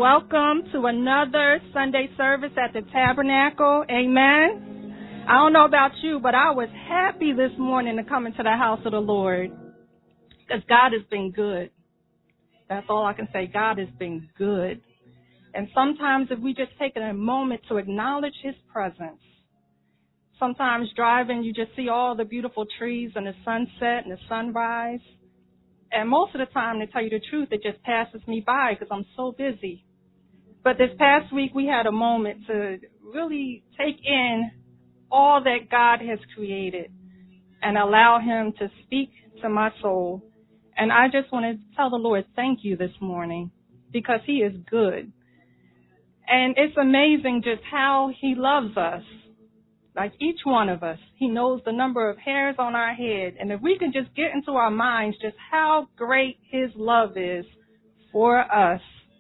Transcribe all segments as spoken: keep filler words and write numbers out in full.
Welcome to another Sunday service at the Tabernacle. Amen. I don't know about you, but I was happy this morning to come into the house of the Lord because God has been good. That's all I can say. God has been good. And sometimes if we just take a moment to acknowledge his presence, sometimes driving, you just see all the beautiful trees and the sunset and the sunrise. And most of the time, to tell you the truth, it just passes me by because I'm so busy. But this past week, we had a moment to really take in all that God has created and allow him to speak to my soul. And I just want to tell the Lord thank you this morning because he is good. And it's amazing just how he loves us. Like each one of us, he knows the number of hairs on our head. And if we can just get into our minds just how great his love is for us.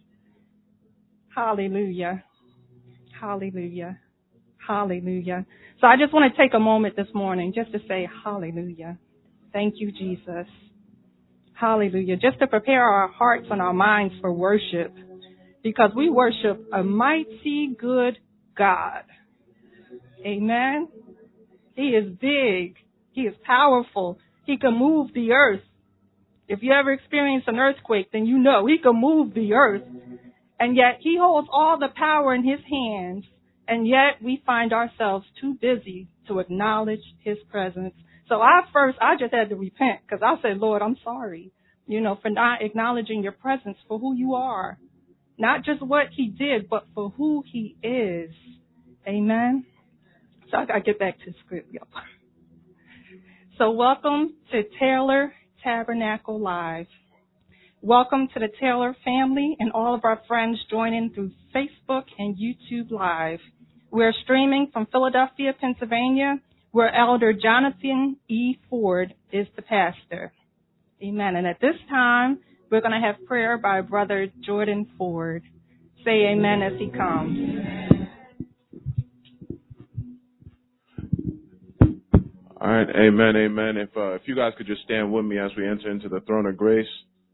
Hallelujah. Hallelujah. Hallelujah. So I just want to take a moment this morning just to say hallelujah. Thank you, Jesus. Hallelujah. Just to prepare our hearts and our minds for worship because we worship a mighty good God. Amen. He is big. He is powerful. He can move the earth. If you ever experience an earthquake, then you know he can move the earth. And yet he holds all the power in his hands. And yet we find ourselves too busy to acknowledge his presence. So I first, I just had to repent because I said, Lord, I'm sorry, you know, for not acknowledging your presence for who you are. Not just what he did, but for who he is. Amen. So I got to get back to the script, y'all. So welcome to Taylor Tabernacle Live. Welcome to the Taylor family and all of our friends joining through Facebook and YouTube Live. We're streaming from Philadelphia, Pennsylvania, where Elder Jonathan E. Ford is the pastor. Amen. And at this time, we're going to have prayer by Brother Jordan Ford. Say amen as he comes. All right, amen, amen. If uh, if you guys could just stand with me as we enter into the throne of grace.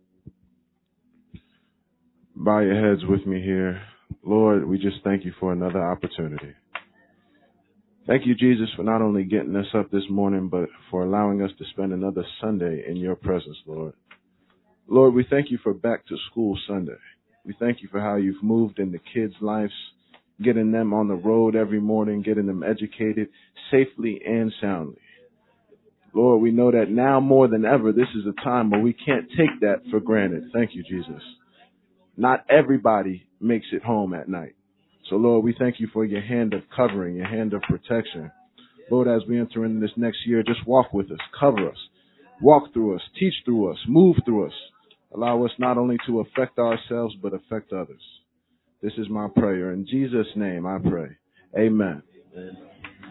Bow your heads with me here. Lord, we just thank you for another opportunity. Thank you, Jesus, for not only getting us up this morning, but for allowing us to spend another Sunday in your presence, Lord. Lord, we thank you for Back to School Sunday. We thank you for how you've moved in the kids' lives, getting them on the road every morning, getting them educated safely and soundly. Lord, we know that now more than ever, this is a time where we can't take that for granted. Thank you, Jesus. Not everybody makes it home at night. So, Lord, we thank you for your hand of covering, your hand of protection. Lord, as we enter into this next year, just walk with us, cover us, walk through us, teach through us, move through us. Allow us not only to affect ourselves, but affect others. This is my prayer. In Jesus' name I pray. Amen. Amen.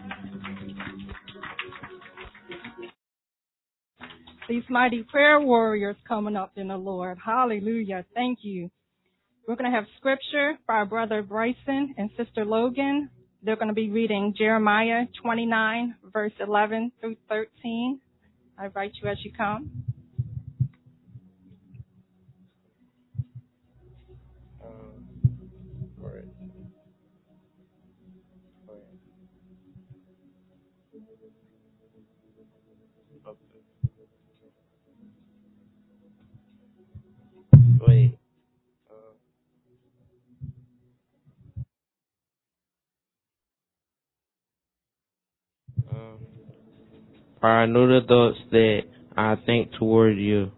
These mighty prayer warriors coming up in the Lord. Hallelujah. Thank you. We're going to have scripture by our brother Bryson and sister Logan. They're going to be reading Jeremiah twenty-nine, verse eleven through thirteen. I invite you as you come. Wait. Um, For I know the thoughts that I think toward you,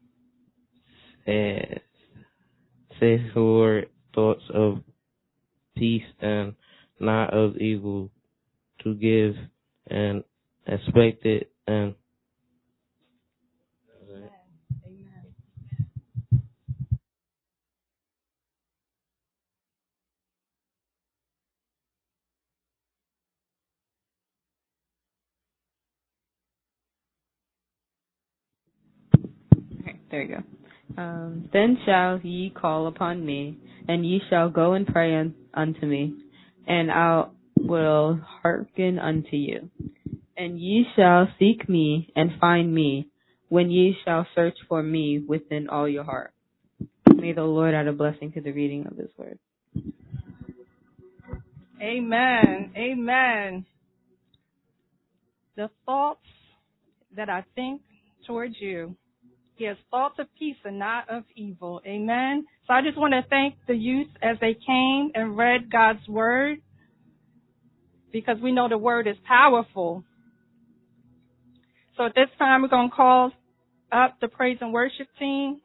and say toward thoughts of peace and not of evil, to give and expect it and Okay, there you go. Um, then shall ye call upon me, and ye shall go and pray un- unto me, and I will hearken unto you. And ye shall seek me and find me, when ye shall search for me within all your heart. May the Lord add a blessing to the reading of His word. Amen. Amen. The thoughts that I think towards you. He has thoughts of peace and not of evil. Amen. So I just want to thank the youth as they came and read God's word, because we know the word is powerful. So at this time, we're going to call up the praise and worship team.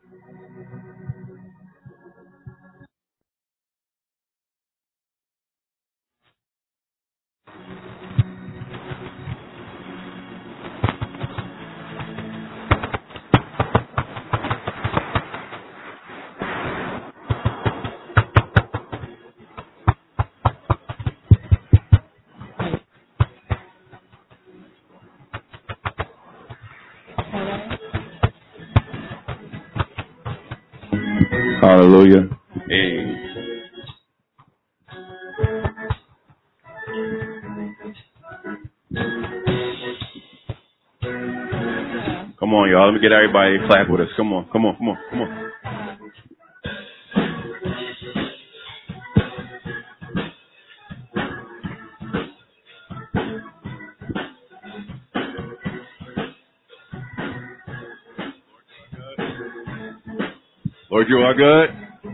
Hallelujah. Hey. Come on, y'all. Let me get everybody to clap with us. Come on, come on, come on, come on. Lord, you are good.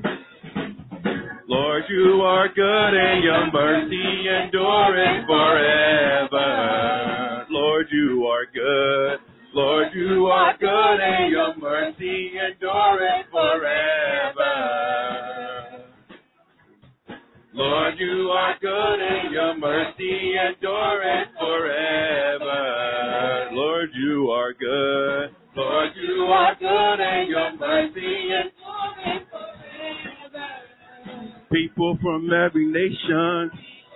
Lord, you are good, and your mercy endureth forever. Lord, you are good. Lord, you are good, and your mercy endureth forever. Lord, you are good, and your mercy endureth forever. Lord, you are good. Lord, you are good, and your mercy endureth forever. People from every nation,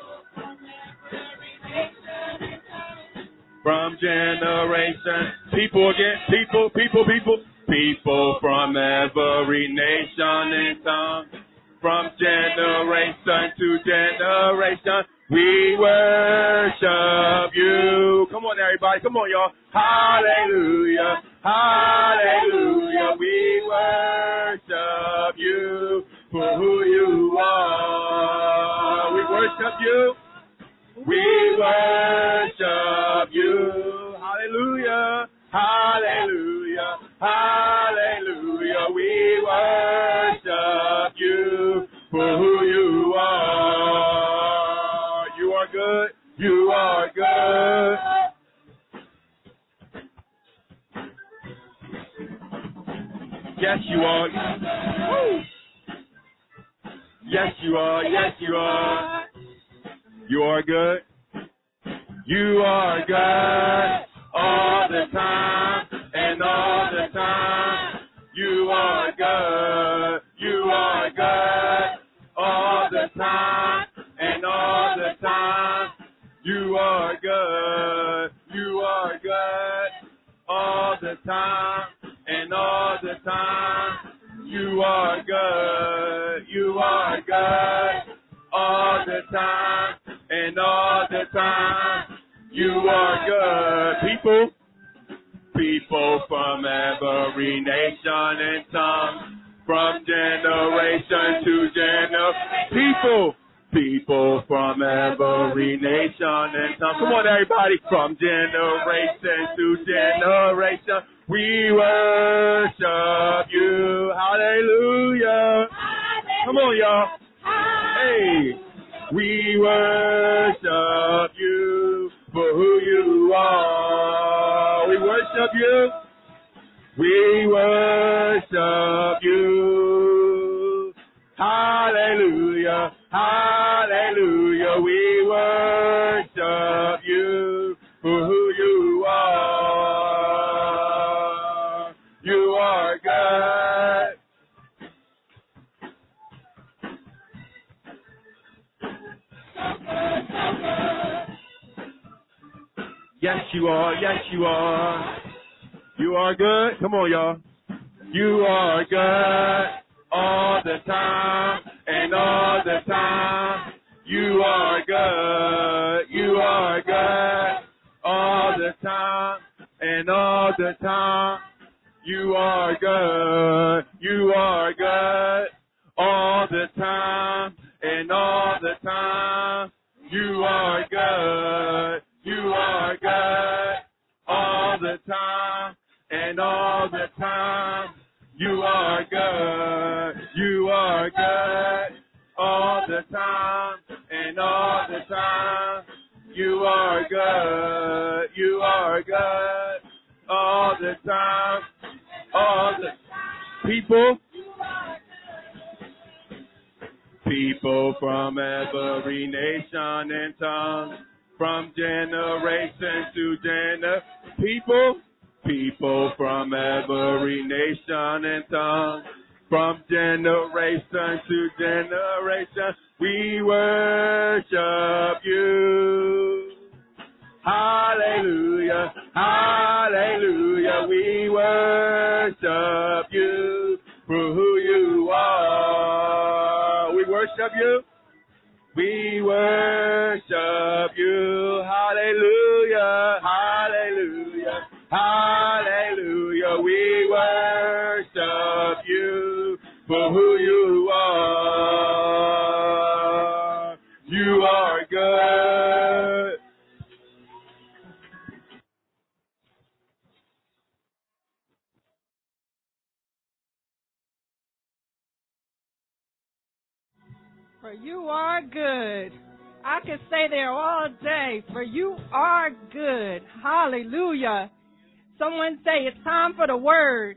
from generation, people again, people, people, people, people from every nation and tongue, from generation to generation, we worship you. Come on, everybody, come on, y'all. Hallelujah, hallelujah, we worship you for who you are. We worship you. We worship you. Hallelujah. Hallelujah. Hallelujah. We worship you for who you are. You are good. You are good. Yes, you are. Yes, you are. Yes, you are. You are good. You are good all the time and all the time. You are good. You are good all the time and all the time. You are good. You are good all the time and all the time. You are good. You are good all the time and all the time. You are good. People, people from every nation and tongue, from generation to generation. People, people from every nation and tongue. Come on, everybody. From generation to generation, we worship you. Hallelujah. Come on, y'all. Hey, we worship you for who you are. We worship you. We worship you. Hallelujah. Hallelujah. We worship you for who you are. You are God. Yes, you are. Yes, you are. You are good. Come on, y'all. You are good all the time and all the time. You are good. You are good all the time and all the time. You are good. You are good all the time and all the time. You are good. You are good all the time and all the time. You are good. You are good all the time and all the time. You are good. You are good all the time. All the people. People from every nation and tongue, from generation to gener. People, people from every nation and tongue, from generation to generation. We worship you. Hallelujah, hallelujah. We worship you for who you are. We worship you. We worship you. Hallelujah, hallelujah, hallelujah. We worship you for who you are. You are good. For you are good. I could stay there all day. For you are good. Hallelujah. Someone say it's time for the word.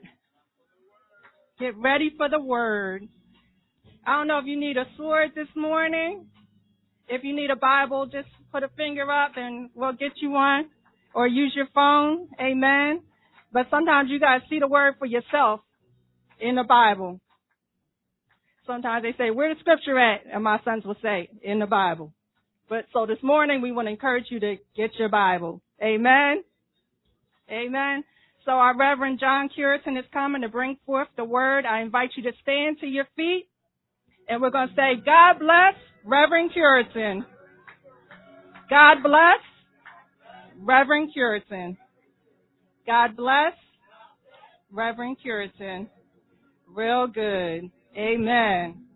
Get ready for the word. I don't know if you need a sword this morning. If you need a Bible, just put a finger up and we'll get you one. Or use your phone. Amen. But sometimes you got to see the word for yourself in the Bible. Sometimes they say, where the scripture at? And my sons will say, in the Bible. But so this morning, we want to encourage you to get your Bible. Amen. Amen. So our Reverend John Curitan is coming to bring forth the word. I invite you to stand to your feet. And we're going to say, God bless Reverend Curitan. God bless Reverend Curitan. God bless Reverend Curitan. Real good. Amen.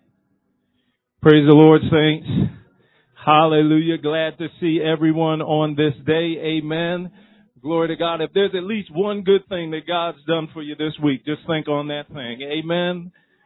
Praise the Lord, saints. Hallelujah. Glad to see everyone on this day. Amen. Glory to God. If there's at least one good thing that God's done for you this week, just think on that thing. Amen.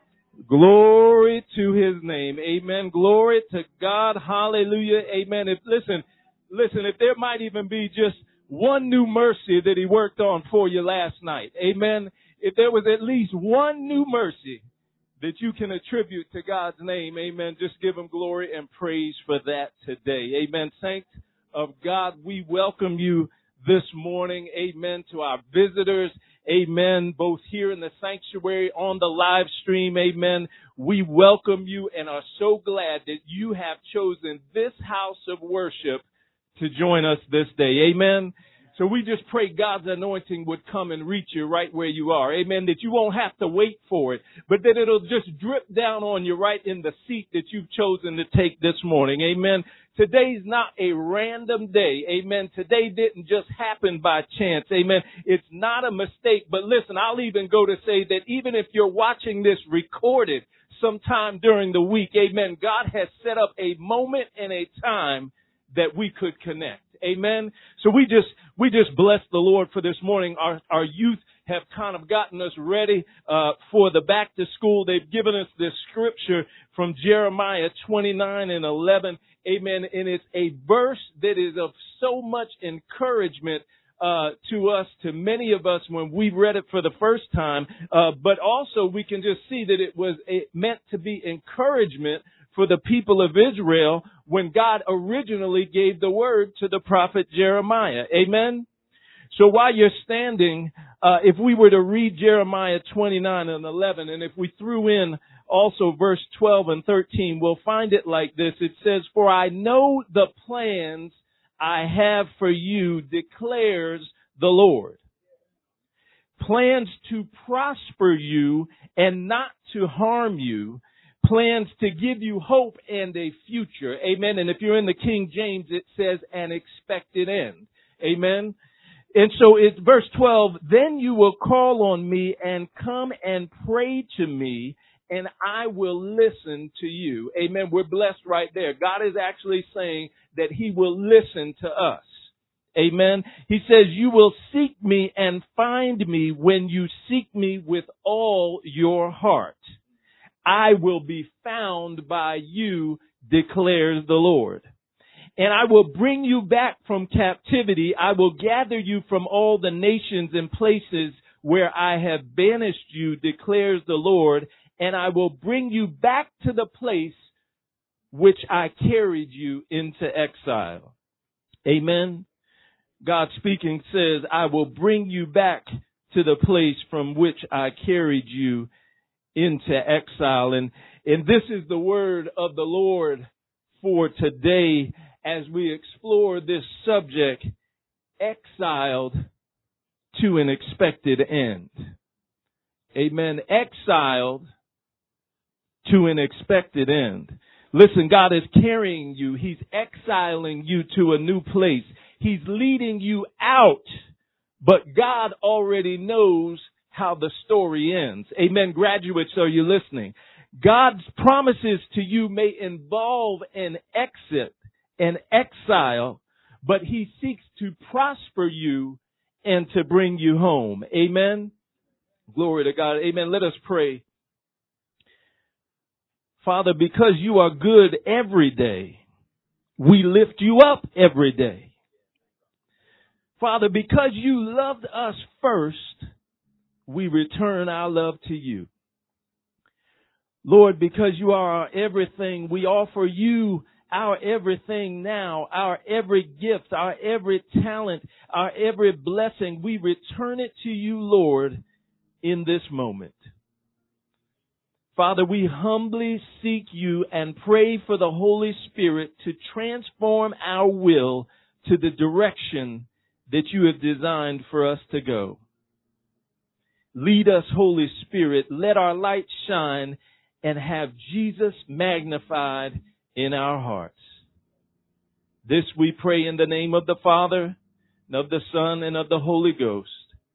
Glory to his name. Amen. Glory to God. Hallelujah. Amen. If, listen, listen, if there might even be just one new mercy that he worked on for you last night. Amen. If there was at least one new mercy that you can attribute to God's name, amen, just give him glory and praise for that today. Amen. Saints of God, we welcome you this morning, amen, to our visitors, amen, both here in the sanctuary, on the live stream, amen. We welcome you and are so glad that you have chosen this house of worship to join us this day, amen. So we just pray God's anointing would come and reach you right where you are. Amen. That you won't have to wait for it, but that it'll just drip down on you right in the seat that you've chosen to take this morning. Amen. Today's not a random day. Amen. Today didn't just happen by chance. Amen. It's not a mistake. But listen, I'll even go to say that even if you're watching this recorded sometime during the week, amen, God has set up a moment and a time that we could connect. Amen. So we just, we just bless the Lord for this morning. Our, our youth have kind of gotten us ready, uh, for the back to school. They've given us this scripture from Jeremiah twenty-nine and eleven. Amen. And it's a verse that is of so much encouragement, uh, to us, to many of us when we read it for the first time. Uh, but also we can just see that it was a, meant to be encouragement for the people of Israel when God originally gave the word to the prophet Jeremiah. Amen. So while you're standing, uh, if we were to read Jeremiah twenty-nine and eleven, and if we threw in also verse twelve and thirteen, we'll find it like this. It says, "For I know the plans I have for you, declares the Lord. Plans to prosper you and not to harm you. Plans to give you hope and a future." Amen. And if you're in the King James, it says an expected end. Amen. And so it's verse twelve, then you will call on me and come and pray to me, and I will listen to you. Amen. We're blessed right there. God is actually saying that he will listen to us. Amen. He says, you will seek me and find me when you seek me with all your heart. I will be found by you, declares the Lord. And I will bring you back from captivity. I will gather you from all the nations and places where I have banished you, declares the Lord. And I will bring you back to the place which I carried you into exile. Amen. God speaking says, I will bring you back to the place from which I carried you into exile. And, and this is the word of the Lord for today as we explore this subject, exiled to an expected end. Amen. Exiled to an expected end. Listen, God is carrying you. He's exiling you to a new place. He's leading you out, but God already knows how the story ends. Amen. Graduates, are you listening? God's promises to you may involve an exit, an exile, but he seeks to prosper you and to bring you home. Amen. Glory to God. Amen. Let us pray. Father, because you are good every day, we lift you up every day. Father, because you loved us first, we return our love to you. Lord, because you are our everything, we offer you our everything now, our every gift, our every talent, our every blessing. We return it to you, Lord, in this moment. Father, we humbly seek you and pray for the Holy Spirit to transform our will to the direction that you have designed for us to go. Lead us, Holy Spirit. Let our light shine and have Jesus magnified in our hearts. This we pray in the name of the Father, and of the Son, and of the Holy Ghost.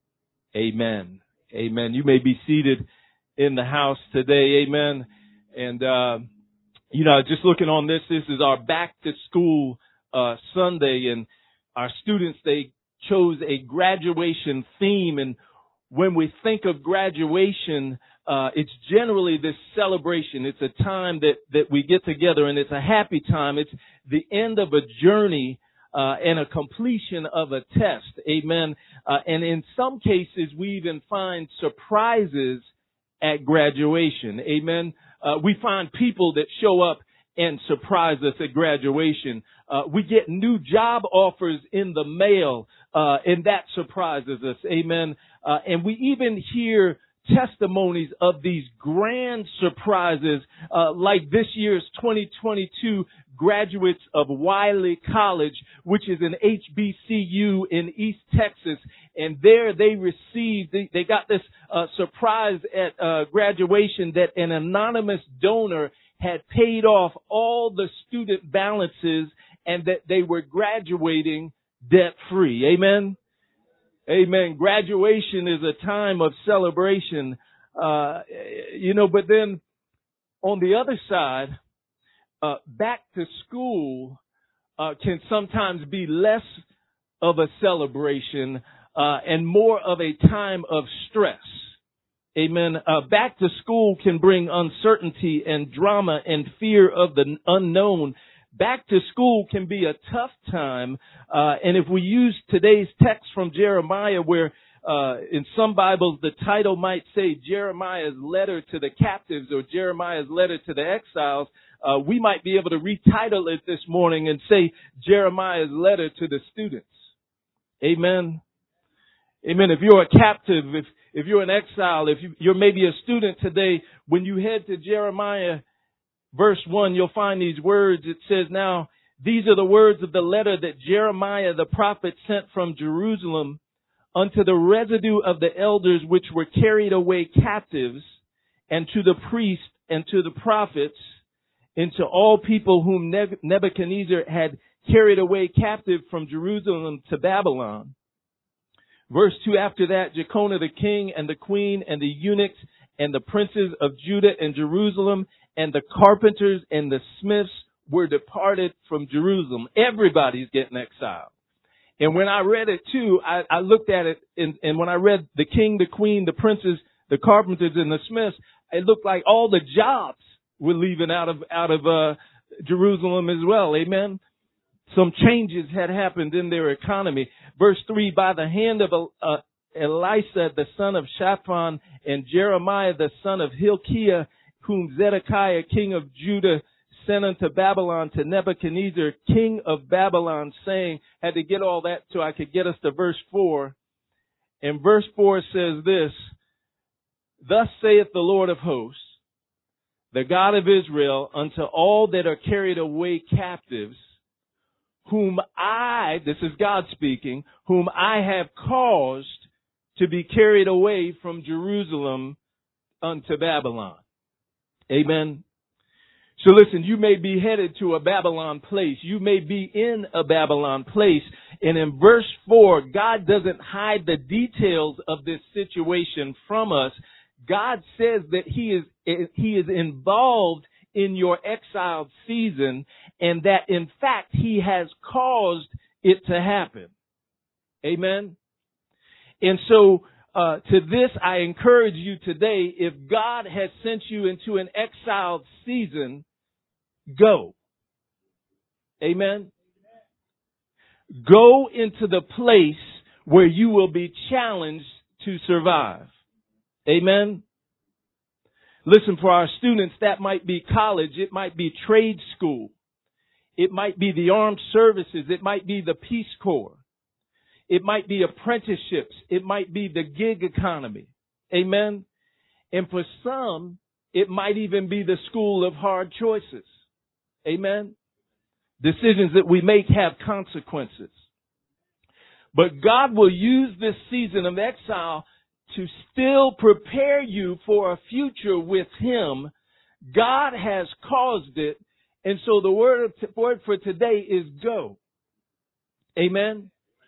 Amen. Amen. You may be seated in the house today. Amen. And, uh, you know, just looking on this, this is our back to school, uh, Sunday, and our students, they chose a graduation theme. And when we think of graduation, uh, it's generally this celebration. It's a time that, that we get together, and it's a happy time. It's the end of a journey, uh, and a completion of a test. Amen. Uh, and in some cases, we even find surprises at graduation. Amen. Uh, we find people that show up and surprise us at graduation. Uh, we get new job offers in the mail, uh, and that surprises us. Amen. Uh, and we even hear testimonies of these grand surprises, uh, like this year's twenty twenty-two graduates of Wiley College, which is an H B C U in East Texas. And there they received, they, they got this uh, surprise at uh, graduation that an anonymous donor had paid off all the student balances and that they were graduating debt-free. Amen? Amen. Graduation is a time of celebration. Uh, you know, but then on the other side, uh, back to school uh, can sometimes be less of a celebration uh, and more of a time of stress. Amen. Uh, back to school can bring uncertainty and drama and fear of the unknown. Back to school can be a tough time. Uh, and if we use today's text from Jeremiah, where uh, in some Bibles the title might say Jeremiah's letter to the captives or Jeremiah's letter to the exiles, uh, we might be able to retitle it this morning and say Jeremiah's letter to the students. Amen. Amen. If you're a captive, if, if you're an exile, if you, you're maybe a student today, when you head to Jeremiah verse one, you'll find these words. It says, now, these are the words of the letter that Jeremiah the prophet sent from Jerusalem unto the residue of the elders which were carried away captives, and to the priests and to the prophets, and to all people whom Nebuchadnezzar had carried away captive from Jerusalem to Babylon. Verse two, after that, Jeconiah the king and the queen and the eunuchs and the princes of Judah and Jerusalem and the carpenters and the smiths were departed from Jerusalem. Everybody's getting exiled. And when I read it too, I, I looked at it, and, and when I read the king, the queen, the princes, the carpenters, and the smiths, it looked like all the jobs were leaving out of out of uh, Jerusalem as well. Amen. Some changes had happened in their economy. Verse three, by the hand of uh, Elisha, the son of Shaphan, and Jeremiah, the son of Hilkiah, whom Zedekiah, king of Judah, sent unto Babylon to Nebuchadnezzar, king of Babylon, saying, had to get all that so I could get us to verse four. And verse four says this, thus saith the Lord of hosts, the God of Israel, unto all that are carried away captives, whom I, this is God speaking, whom I have caused to be carried away from Jerusalem unto Babylon. Amen. So listen, you may be headed to a Babylon place. You may be in a Babylon place. And in verse four, God doesn't hide the details of this situation from us. God says that He is, He is involved in your exiled season, and that in fact He has caused it to happen. Amen. And so uh, to this I encourage you today, if God has sent you into an exiled season, go. Amen. Go into the place where you will be challenged to survive. Amen. Listen, for our students, that might be college. It might be trade school. It might be the armed services. It might be the Peace Corps. It might be apprenticeships. It might be the gig economy. Amen. And for some, it might even be the school of hard choices. Amen. Decisions that we make have consequences. But God will use this season of exile to still prepare you for a future with Him. God has caused it. And so the word, word for today is go. Amen.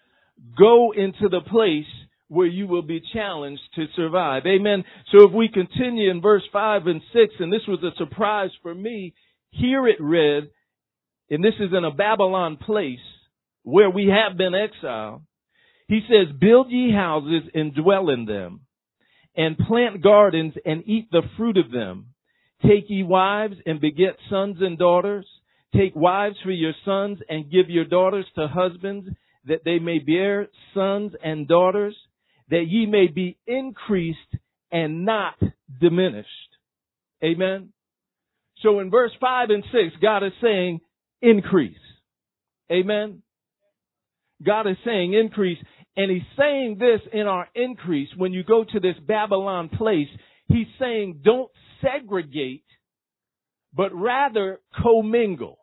Go into the place where you will be challenged to survive. Amen. So if we continue in verse five and six, and this was a surprise for me, here it read, and this is in a Babylon place where we have been exiled. He says, build ye houses and dwell in them, and plant gardens and eat the fruit of them. Take ye wives and beget sons and daughters. Take wives for your sons and give your daughters to husbands, that they may bear sons and daughters, that ye may be increased and not diminished. Amen. So in verse five and six, God is saying increase. Amen. God is saying increase. And He's saying this in our increase. When you go to this Babylon place, He's saying don't segregate, but rather commingle.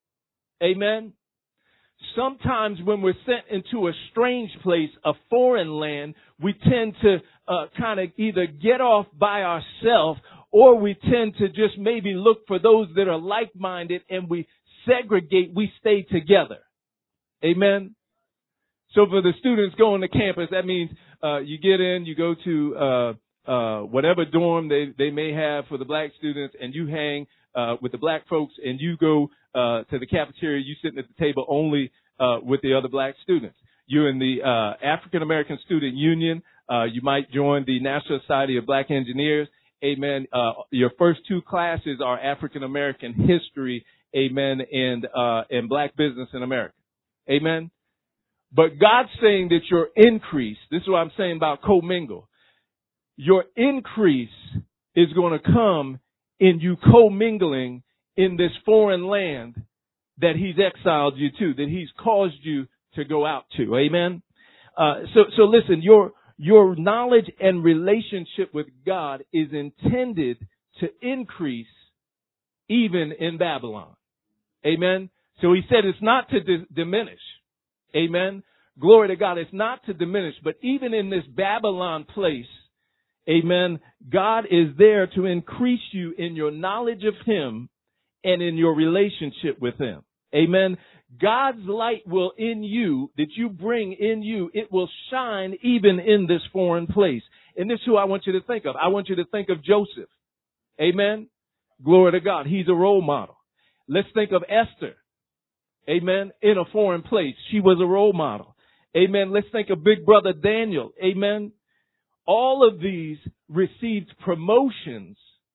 Amen. Sometimes when we're sent into a strange place, a foreign land, we tend to uh, kind of either get off by ourselves, or we tend to just maybe look for those that are like-minded, and we segregate, we stay together. Amen. So for the students going to campus, that means uh, you get in, you go to uh, uh, whatever dorm they, they may have for the black students, and you hang uh, with the black folks, and you go uh, to the cafeteria. You sitting at the table only uh, with the other black students. You're in the uh, African American Student Union. Uh, you might join the National Society of Black Engineers. Amen. Uh, your first two classes are African American history. Amen. And uh, and black business in America. Amen. But God's saying that your increase, this is what I'm saying about commingle, your increase is going to come in you commingling in this foreign land that He's exiled you to, that He's caused you to go out to. Amen. Uh, so, so listen, your, your knowledge and relationship with God is intended to increase even in Babylon. Amen. So He said it's not to di- diminish. Amen. Glory to God. It's not to diminish, but even in this Babylon place, amen, God is there to increase you in your knowledge of Him and in your relationship with Him. Amen. God's light will in you, that you bring in you, it will shine even in this foreign place. And this is who I want you to think of. I want you to think of Joseph. Amen. Glory to God. He's a role model. Let's think of Esther. Amen. In a foreign place. She was a role model. Amen. Let's think of big brother Daniel. Amen. All of these received promotions.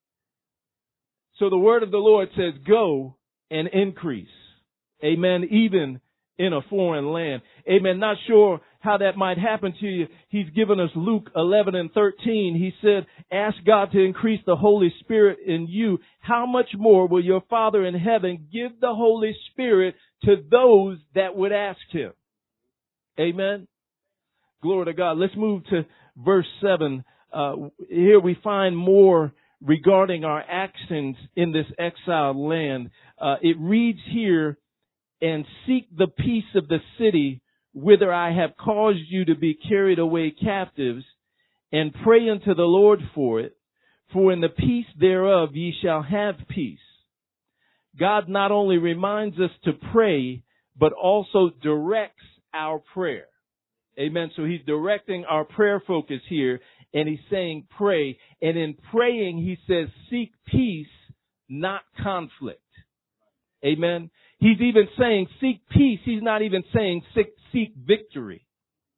So the word of the Lord says, go and increase. Amen. Even in a foreign land. Amen. Not sure how that might happen to you. He's given us Luke eleven and thirteen. He said, ask God to increase the Holy Spirit in you. How much more will your Father in heaven give the Holy Spirit to those that would ask him? Amen. Glory to God. Let's move to verse seven. Uh, here we find more regarding our actions in this exiled land. Uh, it reads here, and seek the peace of the city whither I have caused you to be carried away captives, and pray unto the Lord for it, for in the peace thereof ye shall have peace. God not only reminds us to pray, but also directs our prayer. Amen. So he's directing our prayer focus here, and he's saying pray. And in praying, he says seek peace, not conflict. Amen. He's even saying seek peace. He's not even saying seek, seek victory.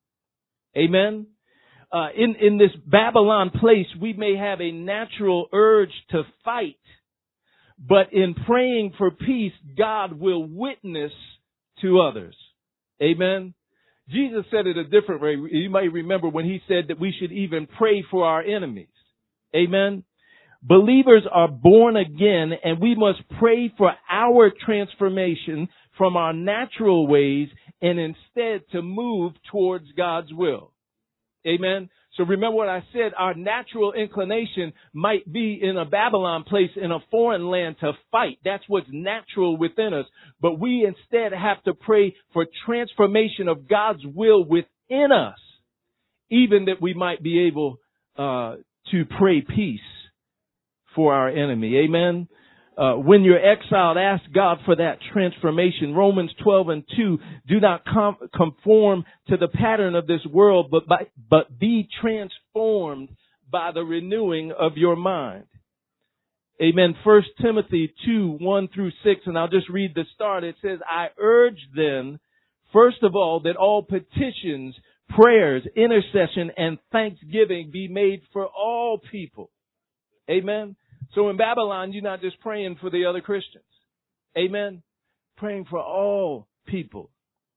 Amen. Uh, in, in this Babylon place, we may have a natural urge to fight, but in praying for peace, God will witness to others. Amen. Jesus said it a different way. You might remember when he said that we should even pray for our enemies. Amen. Believers are born again, and we must pray for our transformation from our natural ways and instead to move towards God's will. Amen. So remember what I said, our natural inclination might be in a Babylon place, in a foreign land, to fight. That's what's natural within us. But we instead have to pray for transformation of God's will within us, even that we might be able uh, to pray peace for our enemy. Amen. Uh, when you're exiled, ask God for that transformation. Romans twelve and two, do not com- conform to the pattern of this world, but by, but be transformed by the renewing of your mind. Amen. First Timothy two, one through six, and I'll just read the start. It says, I urge then, first of all, that all petitions, prayers, intercession, and thanksgiving be made for all people. Amen. So in Babylon, you're not just praying for the other Christians. Amen. Praying for all people.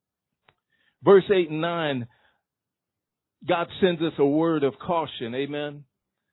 Verse eight and nine, God sends us a word of caution. Amen.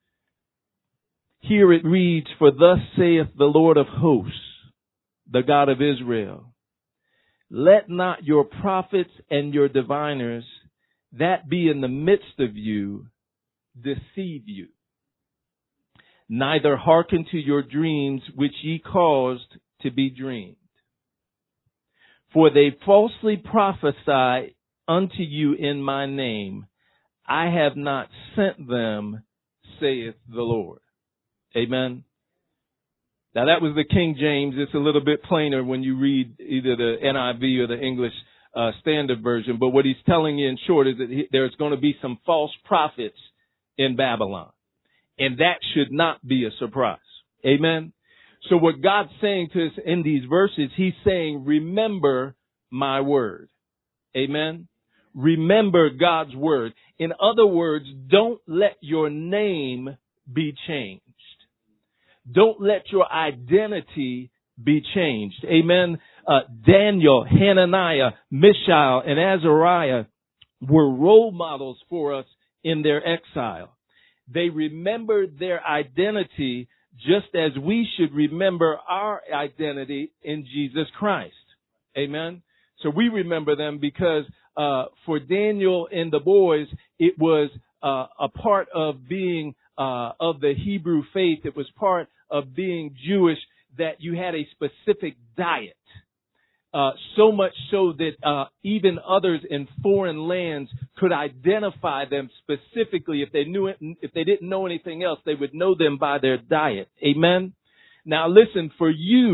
Here it reads, for thus saith the Lord of hosts, the God of Israel, let not your prophets and your diviners that be in the midst of you deceive you. Neither hearken to your dreams which ye caused to be dreamed. For they falsely prophesy unto you in my name. I have not sent them, saith the Lord. Amen. Now that was the King James. It's a little bit plainer when you read either the N I V or the English uh, Standard Version. But what he's telling you in short is that he, there's going to be some false prophets in Babylon. And that should not be a surprise. Amen. So what God's saying to us in these verses, he's saying, remember my word. Amen. Remember God's word. In other words, don't let your name be changed. Don't let your identity be changed. Amen. Uh, Daniel, Hananiah, Mishael, and Azariah were role models for us in their exile. They remembered their identity just as we should remember our identity in Jesus Christ. Amen. So we remember them because uh, for Daniel and the boys, it was uh, a part of being uh, of the Hebrew faith. It was part of being Jewish that you had a specific diet. Uh, so much so that uh, even others in foreign lands could identify them specifically. If they knew it, if they didn't know anything else, they would know them by their diet. Amen. Now listen, for you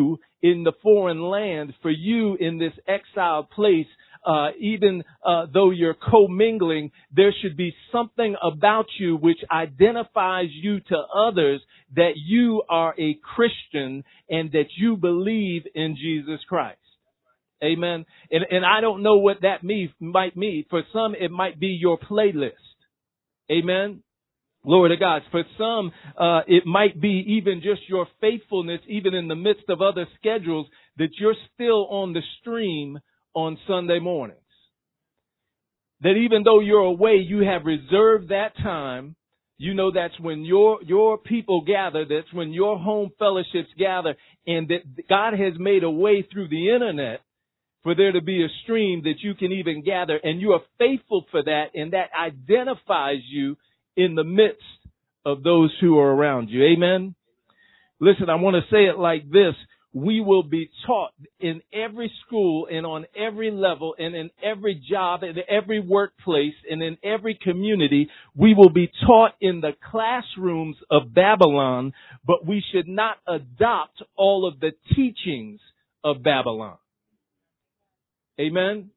in the foreign land, for you in this exiled place, uh, even uh, though you're commingling, there should be something about you which identifies you to others that you are a Christian and that you believe in Jesus Christ. Amen. And, and I don't know what that means, might mean. For some, it might be your playlist. Amen. Glory to God. For some, uh, it might be even just your faithfulness, even in the midst of other schedules, that you're still on the stream on Sunday mornings. That even though you're away, you have reserved that time. You know, that's when your, your people gather. That's when your home fellowships gather. And that God has made a way through the internet for there to be a stream that you can even gather. And you are faithful for that. And that identifies you in the midst of those who are around you. Amen. Listen, I want to say it like this. We will be taught in every school and on every level and in every job and every workplace and in every community. We will be taught in the classrooms of Babylon, but we should not adopt all of the teachings of Babylon. Amen.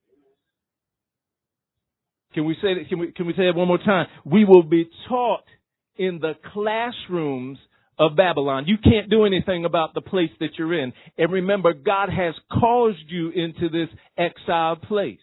Can we say that? Can we, can we say it one more time? We will be taught in the classrooms of Babylon. You can't do anything about the place that you're in. And remember, God has caused you into this exiled place.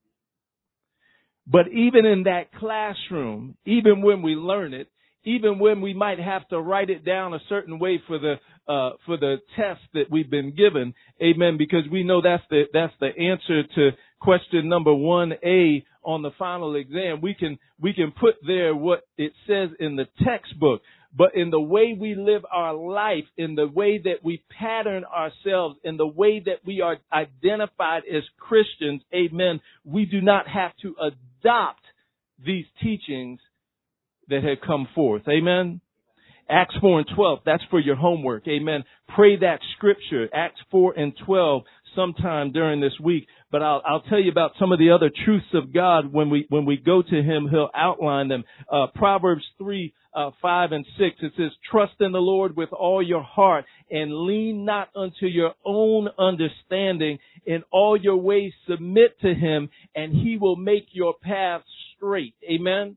But even in that classroom, even when we learn it, even when we might have to write it down a certain way for the uh for the test that we've been given, amen, because we know that's the that's the answer to question number one A on the final exam. We can we can put there what it says in the textbook, but in the way we live our life, in the way that we pattern ourselves, in the way that we are identified as Christians, amen, we do not have to adopt these teachings that have come forth. Amen. Acts four and twelve, that's for your homework. Amen. Pray that scripture, Acts four and twelve, sometime during this week. But I'll, I'll tell you about some of the other truths of God when we, when we go to Him, He'll outline them. Uh, Proverbs three, uh, five and six, it says, trust in the Lord with all your heart and lean not unto your own understanding. In all your ways submit to Him and He will make your path straight. Amen.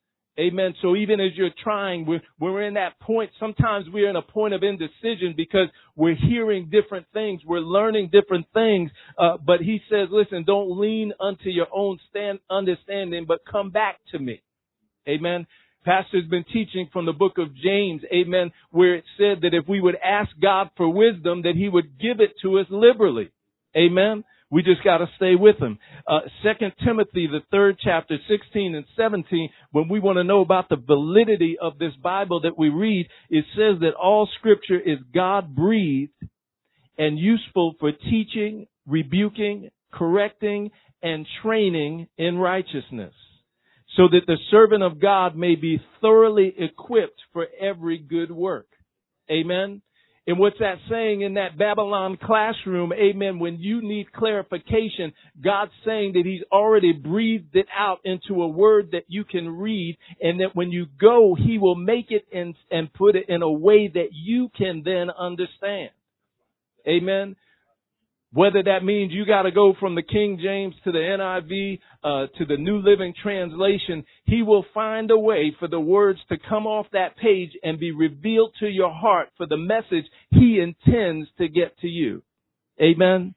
Amen. So even as you're trying, we're, we're in that point. Sometimes we're in a point of indecision because we're hearing different things. We're learning different things. Uh, but He says, listen, don't lean unto your own stand understanding, but come back to me. Amen. Pastor's been teaching from the book of James, amen, where it said that if we would ask God for wisdom, that He would give it to us liberally. Amen. We just got to stay with Him. Uh, Second Timothy, the third chapter, sixteen and seventeen, when we want to know about the validity of this Bible that we read, it says that all Scripture is God-breathed and useful for teaching, rebuking, correcting, and training in righteousness, so that the servant of God may be thoroughly equipped for every good work. Amen. And what's that saying in that Babylon classroom? Amen. When you need clarification, God's saying that He's already breathed it out into a word that you can read, and that when you go, He will make it in, and put it in a way that you can then understand. Amen. Whether that means you got to go from the King James to the N I V, uh, to the New Living Translation, He will find a way for the words to come off that page and be revealed to your heart for the message He intends to get to you. Amen.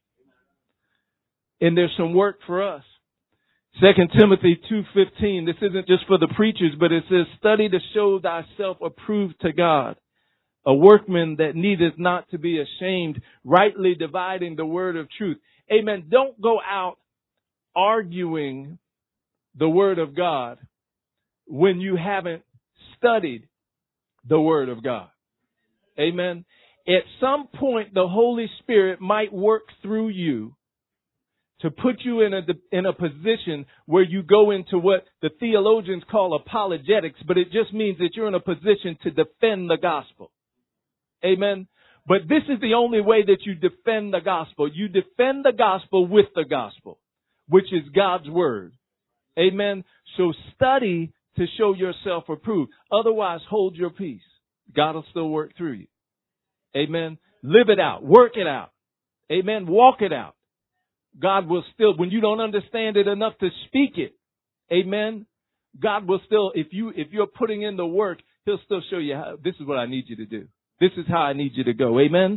And there's some work for us. Second Timothy two fifteen, this isn't just for the preachers, but it says, study to show thyself approved to God, a workman that needeth not to be ashamed, rightly dividing the word of truth. Amen. Don't go out arguing the word of God when you haven't studied the word of God. Amen. At some point, the Holy Spirit might work through you to put you in a, in a position where you go into what the theologians call apologetics, but it just means that you're in a position to defend the gospel. Amen. But this is the only way that you defend the gospel. You defend the gospel with the gospel, which is God's word. Amen. So study to show yourself approved. Otherwise, hold your peace. God will still work through you. Amen. Live it out. Work it out. Amen. Walk it out. God will still, when you don't understand it enough to speak it, amen, God will still, if you, if you're putting in the work, He'll still show you how, this is what I need you to do. This is how I need you to go. Amen.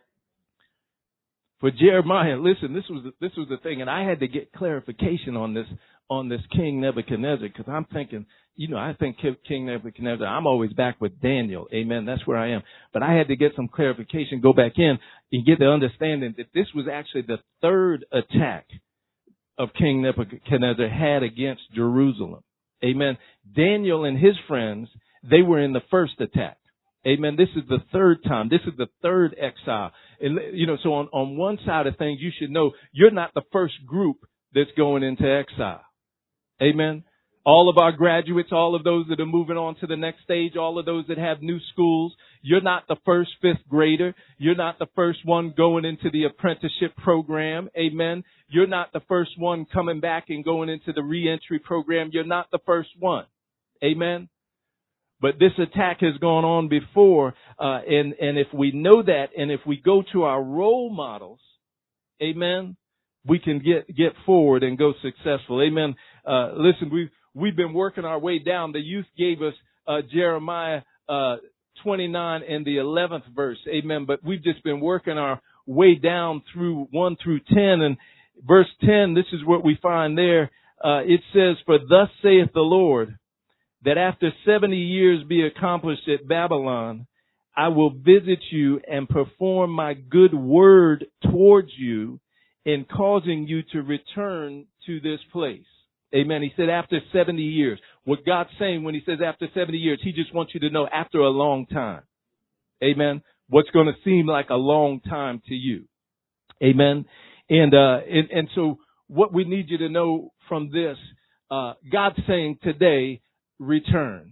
For Jeremiah, listen, this was, this was the thing, and I had to get clarification on this, on this King Nebuchadnezzar, because I'm thinking, you know, I think King Nebuchadnezzar, I'm always back with Daniel. Amen. That's where I am. But I had to get some clarification, go back in and get the understanding that this was actually the third attack of King Nebuchadnezzar had against Jerusalem. Amen. Daniel and his friends, they were in the first attack. Amen. This is the third time. This is the third exile. And, you know, so on, on one side of things, you should know you're not the first group that's going into exile. Amen. All of our graduates, all of those that are moving on to the next stage, all of those that have new schools, you're not the first fifth grader. You're not the first one going into the apprenticeship program. Amen. You're not the first one coming back and going into the reentry program. You're not the first one. Amen. But this attack has gone on before, uh, and, and if we know that, and if we go to our role models, amen, we can get, get forward and go successful. Amen. Uh, listen, we've, we've been working our way down. The youth gave us, uh, Jeremiah, uh, twenty-nine and the eleventh verse. Amen. But we've just been working our way down through one through ten, and verse ten, this is what we find there. Uh, it says, "For thus saith the Lord, that after seventy years be accomplished at Babylon, I will visit you and perform my good word towards you in causing you to return to this place." Amen. He said after seventy years. What God's saying when He says after seventy years, He just wants you to know after a long time. Amen. What's going to seem like a long time to you. Amen. And, uh, and, and so what we need you to know from this, uh, God's saying today, return.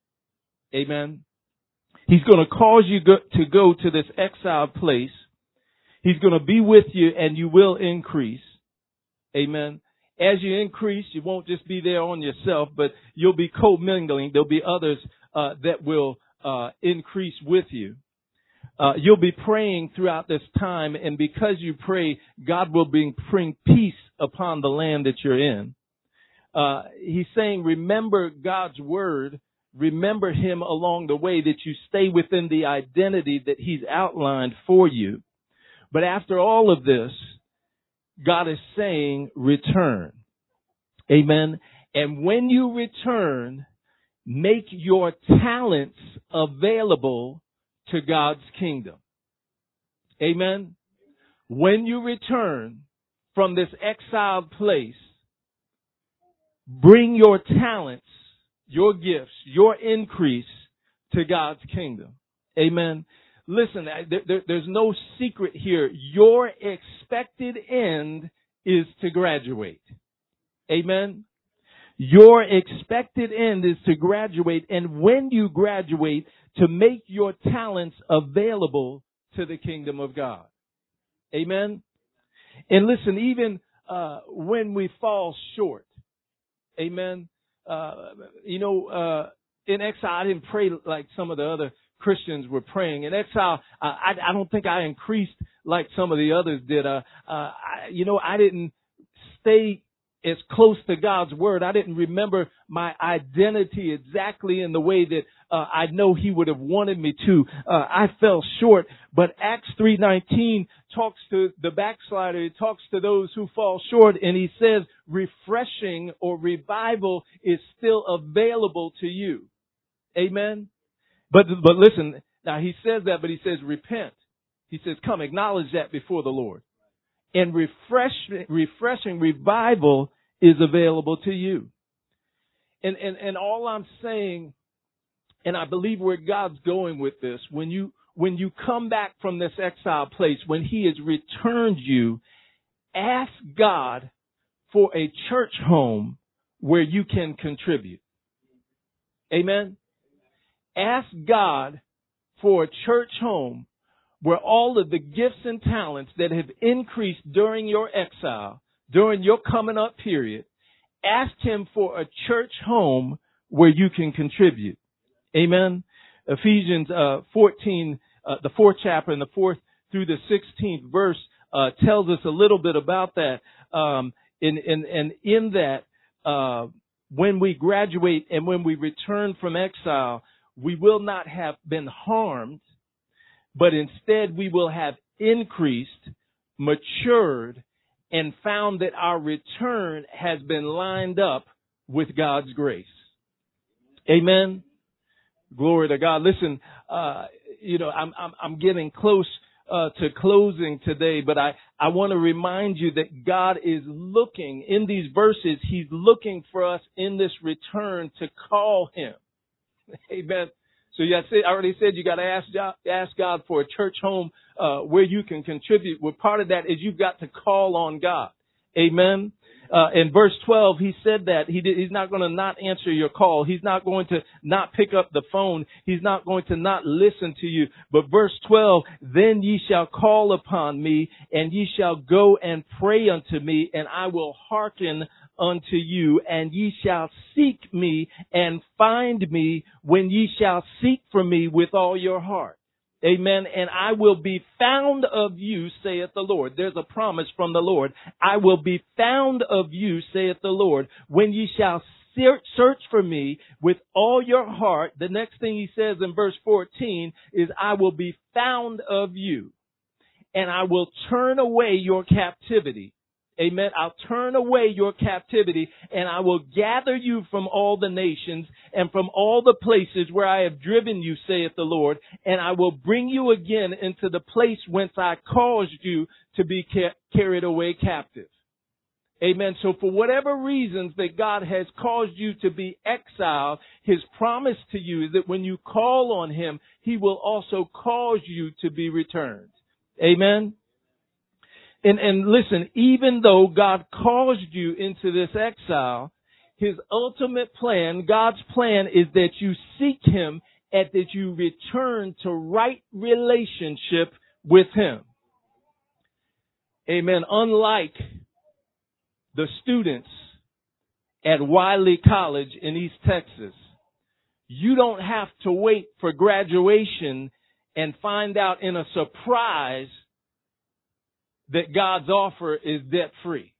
Amen. He's going to cause you go, to go to this exiled place. He's going to be with you and you will increase. Amen. As you increase, you won't just be there on yourself, but you'll be commingling. There'll be others uh, that will uh, increase with you. Uh, you'll be praying throughout this time, and because you pray, God will bring, bring peace upon the land that you're in. Uh, he's saying, remember God's word, remember Him along the way, that you stay within the identity that He's outlined for you. But after all of this, God is saying, return. Amen. And when you return, make your talents available to God's kingdom. Amen. When you return from this exiled place, bring your talents, your gifts, your increase to God's kingdom. Amen. Listen, there, there, there's no secret here. Your expected end is to graduate. Amen. Your expected end is to graduate, and when you graduate, to make your talents available to the kingdom of God. Amen. And listen, even uh, when we fall short, amen. Uh, you know, uh, in exile, I didn't pray like some of the other Christians were praying. In exile, uh, I, I don't think I increased like some of the others did. Uh, uh, I, you know, I didn't stay as close to God's word. I didn't remember my identity exactly in the way that uh, I know He would have wanted me to. Uh, I fell short. But Acts three nineteen talks to the backslider. It talks to those who fall short, and he says refreshing or revival is still available to you. Amen. But but listen, now he says that, but he says repent. He says come, acknowledge that before the Lord. And refresh, refreshing revival is available to you. And, and, and all I'm saying, and I believe where God's going with this, when you, when you come back from this exile place, when He has returned you, ask God for a church home where you can contribute. Amen. Ask God for a church home where all of the gifts and talents that have increased during your exile, during your coming up period, ask Him for a church home where you can contribute. Amen. Ephesians uh, fourteen, uh, the fourth chapter and the fourth through the sixteenth verse, uh, tells us a little bit about that. Um, in, in, and in that, uh, when we graduate and when we return from exile, we will not have been harmed, but instead we will have increased, matured, and found that our return has been lined up with God's grace. Amen. Glory to God. Listen, uh, you know, I'm, I'm, I'm getting close uh, to closing today, but I, I want to remind you that God is looking in these verses. He's looking for us in this return to call him. Amen. So yeah, I already said you got to ask God, ask God for a church home uh, where you can contribute. Well, part of that is you've got to call on God. Amen. Uh, in verse twelve, he said that he did, he's not going to not answer your call. He's not going to not pick up the phone. He's not going to not listen to you. But verse twelve, then ye shall call upon me, and ye shall go and pray unto me, and I will hearken unto you, and ye shall seek me and find me when ye shall seek for me with all your heart. Amen. And I will be found of you, saith the Lord. There's a promise from the Lord. I will be found of you, saith the Lord, when ye shall search for me with all your heart. The next thing he says in verse fourteen is, I will be found of you, and I will turn away your captivity. Amen. I'll turn away your captivity, and I will gather you from all the nations and from all the places where I have driven you, saith the Lord, and I will bring you again into the place whence I caused you to be ca- carried away captive. Amen. So for whatever reasons that God has caused you to be exiled, his promise to you is that when you call on him, he will also cause you to be returned. Amen. And, and listen, even though God caused you into this exile, his ultimate plan, God's plan, is that you seek him and that you return to right relationship with him. Amen. Unlike the students at Wiley College in East Texas, you don't have to wait for graduation and find out in a surprise that God's offer is debt-free.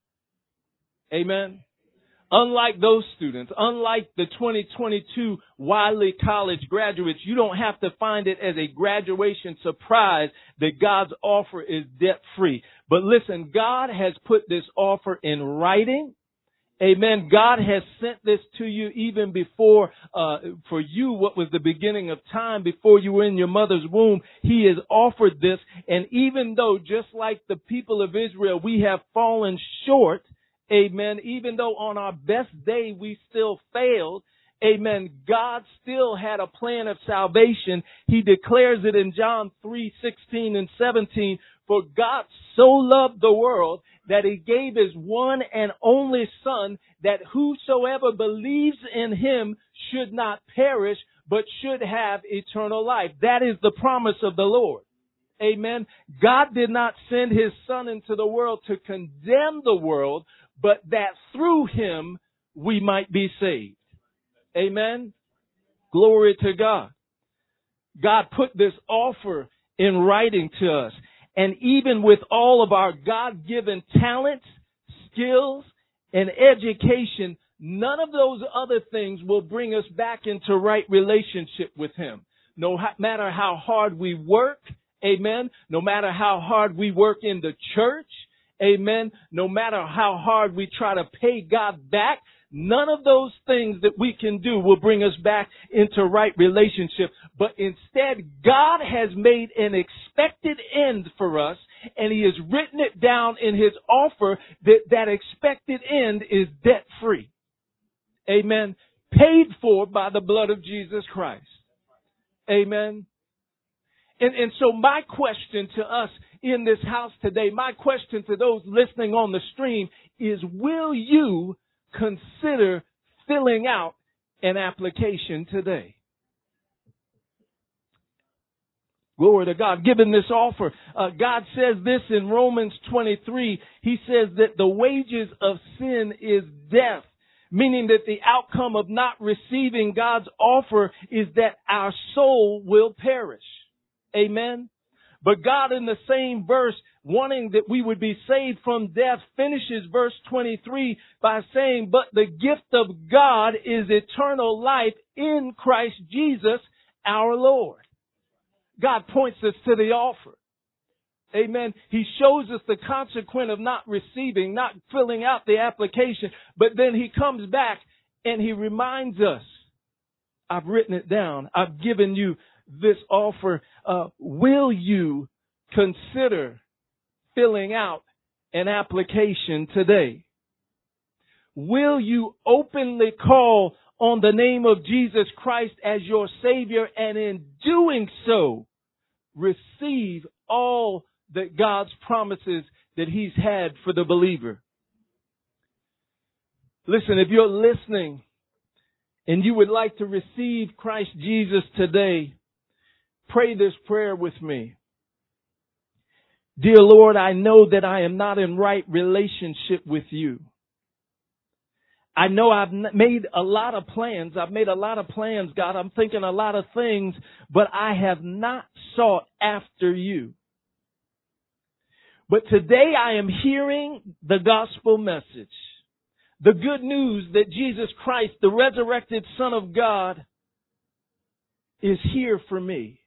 Amen. Unlike those students, unlike the twenty twenty-two Wiley College graduates, you don't have to find it as a graduation surprise that God's offer is debt-free. But listen, God has put this offer in writing. Amen. God has sent this to you even before, uh, for you, what was the beginning of time, before you were in your mother's womb. He has offered this. And even though, just like the people of Israel, we have fallen short, amen, even though on our best day we still failed, amen, God still had a plan of salvation. He declares it in John three sixteen and seventeen, for God so loved the world that he gave his one and only Son, that whosoever believes in him should not perish, but should have eternal life. That is the promise of the Lord. Amen. God did not send his Son into the world to condemn the world, but that through him we might be saved. Amen. Glory to God. God put this offer in writing to us. And even with all of our God-given talents, skills, and education, none of those other things will bring us back into right relationship with him. No matter how hard we work, amen, no matter how hard we work in the church, amen, no matter how hard we try to pay God back, none of those things that we can do will bring us back into right relationship. But instead, God has made an expected end for us, and he has written it down in his offer that that expected end is debt-free. Amen. Paid for by the blood of Jesus Christ. Amen. And, and so my question to us in this house today, my question to those listening on the stream is, will you consider filling out an application today? Glory to God. Given this offer, uh, God says this in Romans twenty-three. He says that the wages of sin is death, meaning that the outcome of not receiving God's offer is that our soul will perish. Amen. But God, in the same verse, wanting that we would be saved from death, finishes verse twenty-three by saying, but the gift of God is eternal life in Christ Jesus our Lord. God points us to the offer. Amen. He shows us the consequence of not receiving, not filling out the application. But then he comes back and he reminds us, I've written it down. I've given you this offer. Uh, will you consider filling out an application today? Will you openly call on the name of Jesus Christ as your Savior, and in doing so, receive all that God's promises that He's had for the believer? Listen, if you're listening and you would like to receive Christ Jesus today, pray this prayer with me. Dear Lord, I know that I am not in right relationship with you. I know I've made a lot of plans. I've made a lot of plans, God. I'm thinking a lot of things, but I have not sought after you. But today I am hearing the gospel message. The good news that Jesus Christ, the resurrected Son of God, is here for me.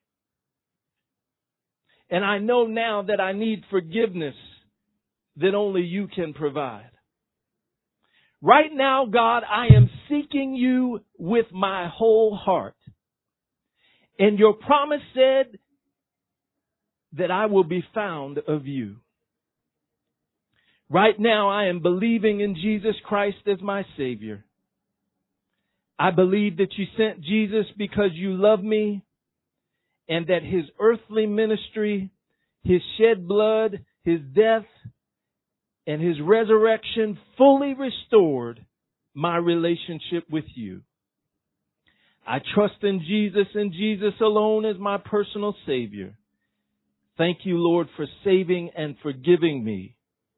And I know now that I need forgiveness that only you can provide. Right now, God, I am seeking you with my whole heart. And your promise said that I will be found of you. Right now, I am believing in Jesus Christ as my Savior. I believe that you sent Jesus because you love me, and that His earthly ministry, His shed blood, His death, and His resurrection fully restored my relationship with you. I trust in Jesus and Jesus alone as my personal Savior. Thank you, Lord, for saving and forgiving me.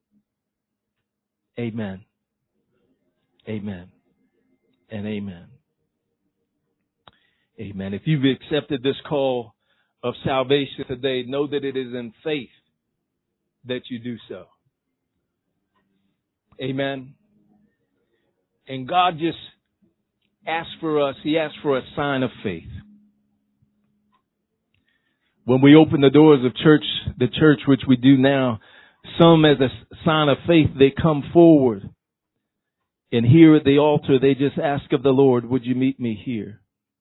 Amen. Amen. And amen. Amen. If you've accepted this call of salvation today, know that it is in faith that you do so. Amen. And God just asked for us, He asked for a sign of faith. When we open the doors of church, the church which we do now, some as a sign of faith, they come forward. And here at the altar, they just ask of the Lord, would you meet me here?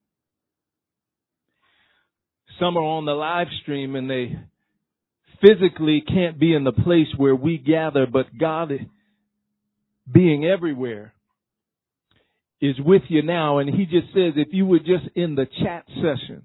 Some are on the live stream and they physically can't be in the place where we gather, but God, being everywhere, is with you now. And He just says, if you would just in the chat session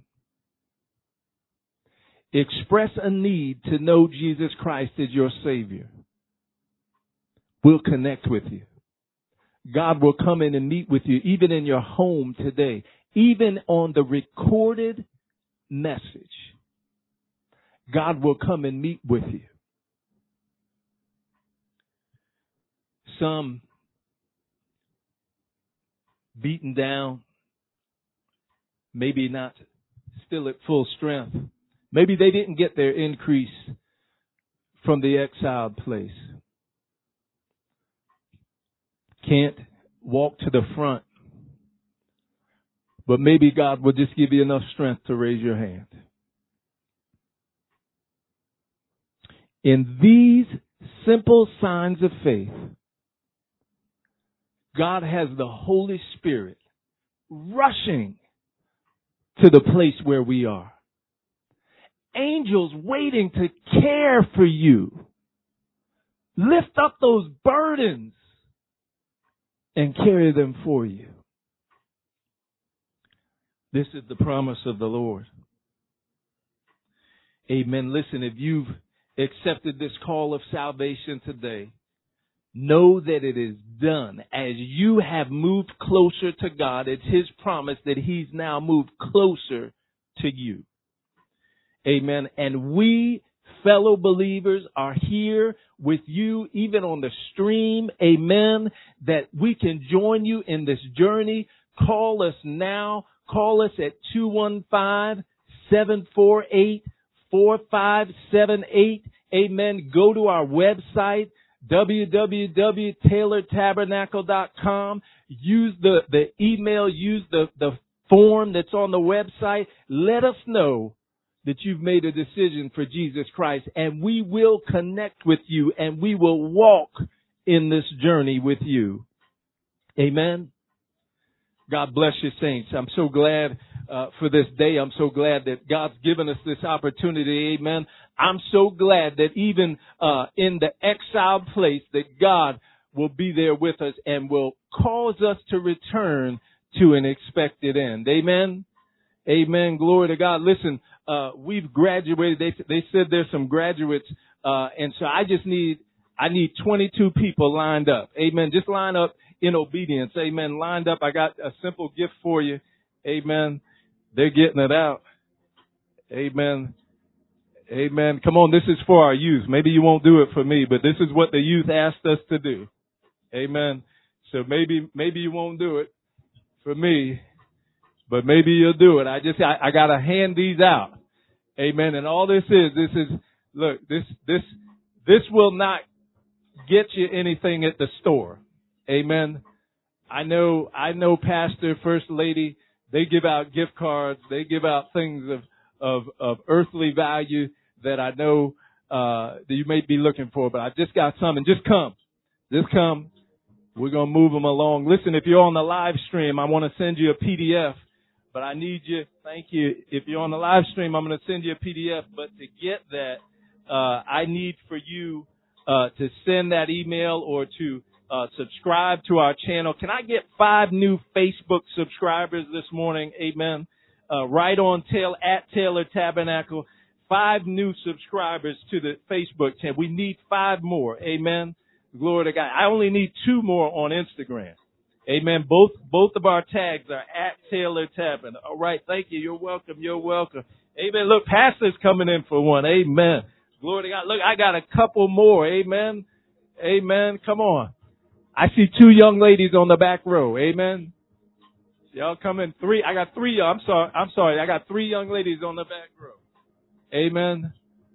express a need to know Jesus Christ as your Savior, we'll connect with you. God will come in and meet with you, even in your home today, even on the recorded message. God will come and meet with you. Some beaten down, maybe not still at full strength. Maybe they didn't get their increase from the exiled place. Can't walk to the front. But maybe God will just give you enough strength to raise your hand. In these simple signs of faith, God has the Holy Spirit rushing to the place where we are. Angels waiting to care for you. Lift up those burdens and carry them for you. This is the promise of the Lord. Amen. Listen, if you've accepted this call of salvation today, know that it is done. As you have moved closer to God, it's His promise that He's now moved closer to you. Amen. And we, fellow believers, are here with you, even on the stream. Amen. That we can join you in this journey. Call us now. Call us at two one five, seven four eight, four five seven eight. Amen. Go to our website, w w w dot taylor tabernacle dot com. Use the, the email, use the, the form that's on the website. Let us know that you've made a decision for Jesus Christ, and we will connect with you and we will walk in this journey with you. Amen. God bless you, saints. I'm so glad uh, for this day. I'm so glad that God's given us this opportunity. Amen. I'm so glad that even uh, in the exiled place that God will be there with us and will cause us to return to an expected end. Amen. Amen. Glory to God. Listen, uh, we've graduated. They, they said there's some graduates. Uh, and so I just need, I need twenty-two people lined up. Amen. Just line up in obedience. Amen. Lined up. I got a simple gift for you. Amen. They're getting it out. Amen. Amen. Come on. This is for our youth. Maybe you won't do it for me, but this is what the youth asked us to do. Amen. So maybe, maybe you won't do it for me, but maybe you'll do it. I just, I, I gotta hand these out. Amen. And all this is, this is, look, this, this, this will not get you anything at the store. Amen. I know, I know Pastor, First Lady, they give out gift cards. They give out things of, of, of earthly value that I know, uh, that you may be looking for, but I just got something. Just come. Just come. We're going to move them along. Listen, if you're on the live stream, I want to send you a P D F, but I need you. Thank you. If you're on the live stream, I'm going to send you a P D F, but to get that, uh, I need for you, uh, to send that email or to, uh, subscribe to our channel. Can I get five new Facebook subscribers this morning? Amen. Uh, right on tail at Taylor Tabernacle. Five new subscribers to the Facebook channel. We need five more. Amen. Glory to God. I only need two more on Instagram. Amen. Both, both of our tags are at Taylor Tabernacle. All right. Thank you. You're welcome. You're welcome. Amen. Look, Pastor's coming in for one. Amen. Glory to God. Look, I got a couple more. Amen. Amen. Come on. I see two young ladies on the back row. Amen. Y'all come in three. I got three. I'm sorry. I'm sorry. I got three young ladies on the back row. Amen.